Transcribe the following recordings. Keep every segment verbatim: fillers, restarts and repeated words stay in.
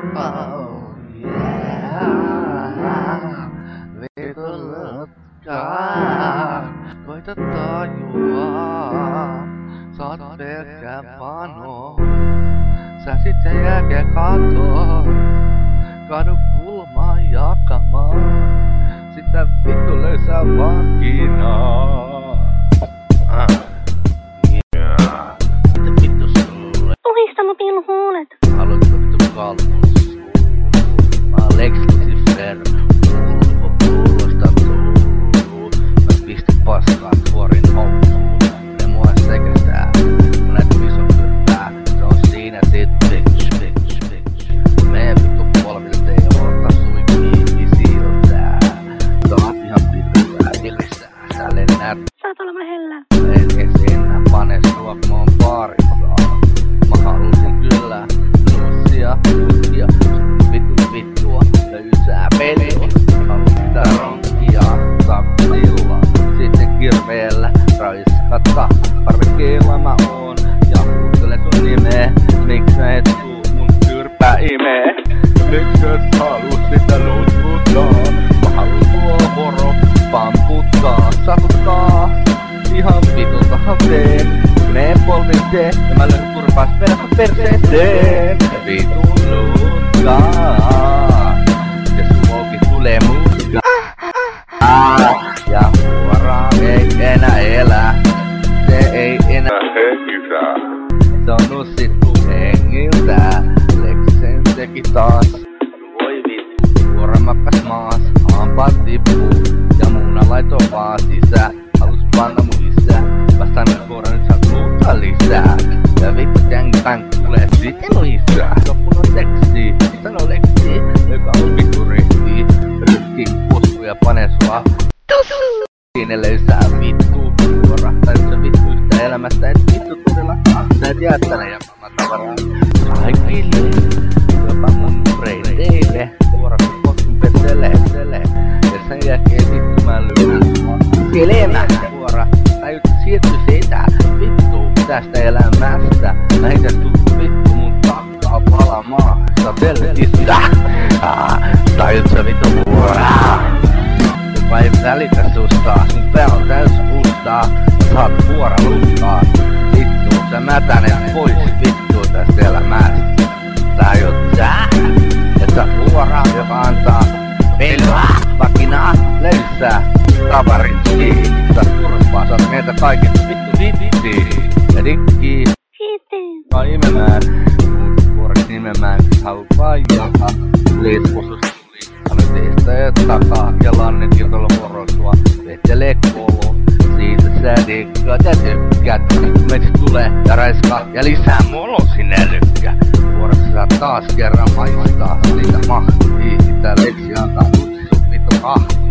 Oh yeah, vitulletkaan, koita tajua, sä oot pelkkä vano. Sä sit sen jälkeen katot, kadun kulmaa jakamaan, sitä vittu löysää vakinaa. Ah. Yeah. Mitä vittu sulle? Tuhista mun piilun huulet. Haluatko vittu kalmus? Mä oon Lex Lucifer, ulkopuolosta tullu. Mä pistin paskaa tuorin housuun, ne mua sekästää, kun näet iso kyrpää. Se on siinä sit bitch, bitch, bitch. Meidän vittu polvilta ei oota suikkiin siltää. Saat ihan pilvää, ilistää, sä lennät. Saat olla lähellä. En ees enää pane sua, kun mä oon baarissa. Mä halusin kyllä nuussia, tutkia, vittu vittua, löysää peliä. Halusin ronkia, tappilla, sitten kirveellä raiskata. Parvekkeella mä oon ja huutelen sun nimeä. Miks sä et tuu mun kyrpää imee? Miks et haluu sitä lutkuttaa? Mä haluun tuo voro pamputtaa, satuttaa. Ihan vitultahan teen, menee polvin tee, ja mä löydän turpaas verran perseeseen. Vitun lutkaa, ja suokin tulee mutka. Ja huoraan ei enää elä, se ei enää hengitä. Se on nussittu hengiltä, Lexen teki taas. Voi vittu, huora makkas maas, hampaat tippuu, ja muuna laito vaan sisään. Halus panna mun isää, vastaan nyt vuoro, nyt saat muuta lisää. Ja vittu gangbang tulee sitten mun isää. Loppuun on seksi, sano Lexi, joka on vittu rehti. Rykki kusku ja pane sua tusu. Siinä löysää vittu, suorahtaa se vittu yhtä elämästä. Et vittu todellakaan, sä et jättäne jakama tavaraa. Kaikille, jopa mun freiteille. Suora kun potkun pettelee, ja sen jälkeen vittu mä lyön sua. Elämä suora, tajut siirty sitä vittu tästä elämästä. Mä heitän tuu vittu mun takkaa palamaan. Sä pelkistä, tajut sä vittu vuoraa. Kun mä en välitä susta, sun pää on täys ustaa. Saat vuora lukkaa, vittu sä mätänet pois vittu tästä elämästä. Tajut sä, et sä vuoraa joka antaa pelaa, vakinaa, löysää. Tavaritsi, sä turpaa, saat meiltä kaiket vittu vitti ja dikki. Kiitos. Mä imemään, mun vuoroksi nimemään, kun haluu vaan jakaa. Liisposus tuli, anu teistä ja takaa, ja lannet iltalla vuorosua, vetelee kolo. Siitä sä dikkaat ja tykkäät, kun meitä tulee ja raiskaa, ja lisää molo sinne lykkää. Vuorossa sä taas kerran maistaa, siitä mahtii, sitä Lexi antaa tutsu vittu kahti.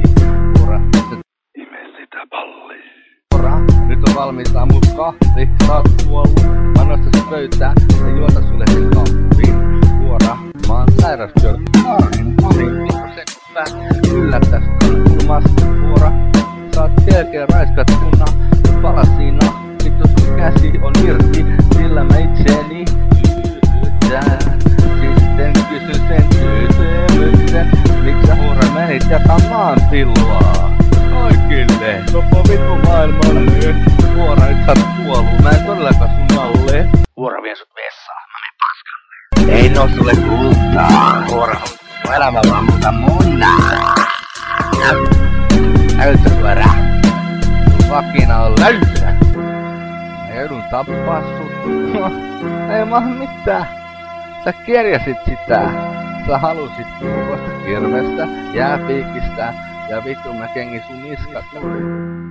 Nyt on valmiita mut kahvi, sä oot kuollut. Mä nostan sun pöytää ja juota sulle sen kahvin. Vuora, mä oon sairastyöllä. Arhin, parin, vittu sekupää. Yllättäis kulmas. Vuora, sä oot selkeä raiskattuna. Palasina, vittu sun käsi on irti. Sillä mä itseeni yytään. Sitten kysyn sen kysymyksen. Miks sä huora menit jakamaan tilaa? Kaikille, koko vittu maailmalle. Vuora, nyt sä oot kuollut, mä en todellakaan sun alle. Vuora vie sut vessaan, mä menen paskalle. Ei oo sulle kultaa, Vuora on sun elämä vaan muuta munaa. Näytä Vuora, sun vakina on löysä. Mä joudun tappaa sut. Ei maa mitään. Sä kerjäsit sitä. Sä halusit kuulosta kirvestä, jääpiikistä. Ja vittu mä kengin sun niskat.